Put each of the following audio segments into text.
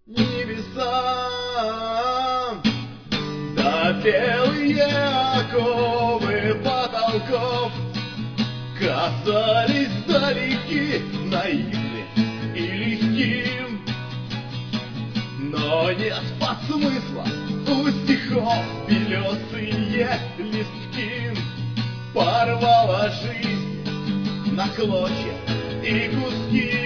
небесам, да белые оковы потолков казались далеки, наивны и легки. Но нет подсмысла у стихов, белесые листки порвала жизнь на клочья и куски.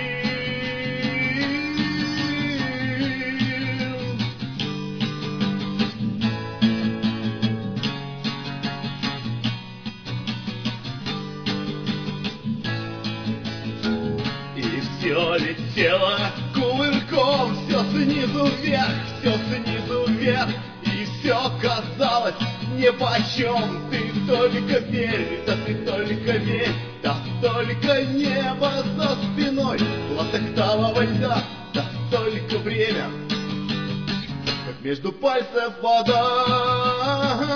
Все летело кувырком, все снизу вверх, все снизу вверх, и все казалось нипочем. Ты только верь, да ты только верь, да только небо за спиной, платок талого льда, да только время, как между пальцев вода.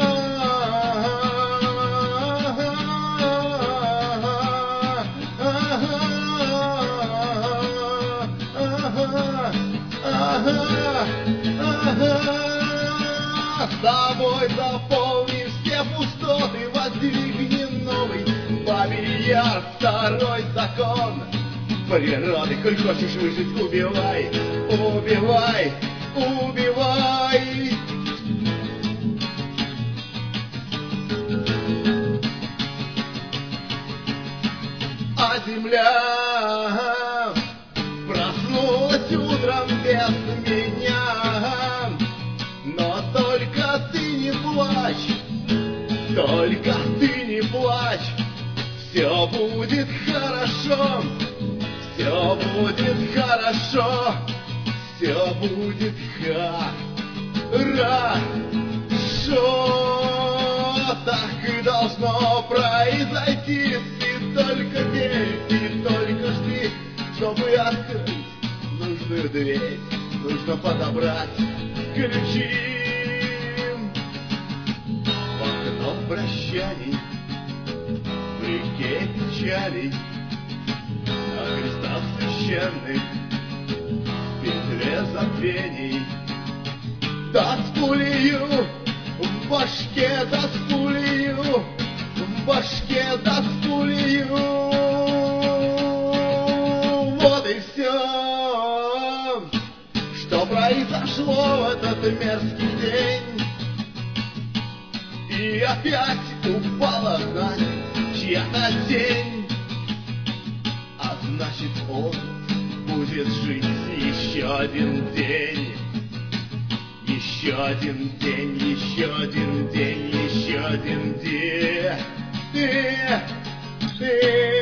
С тобой заполни все пустоты, воздвигни новый Бабий Яр, второй закон природы. Коль хочешь выжить, убивай, убивай, убивай. А земля проснулась утром без меня. Но только ты не плачь, только ты не плачь. Все будет хорошо, все будет хорошо, все будет хорошо. Так и должно произойти. Ты только верь, ты только жди, чтобы открыть нужную дверь. Нужно подобрать ключи. В окно прощаний, в реке печалей, на крестах священных, в петле забвений. Да с пулею в башке, да с пулею в башке, да с пулею. Вот и все, что произошло в этот мерзкий день. И опять упала на чья-то тень. А значит, он будет жить еще один день. Еще один день, еще один день, еще один день.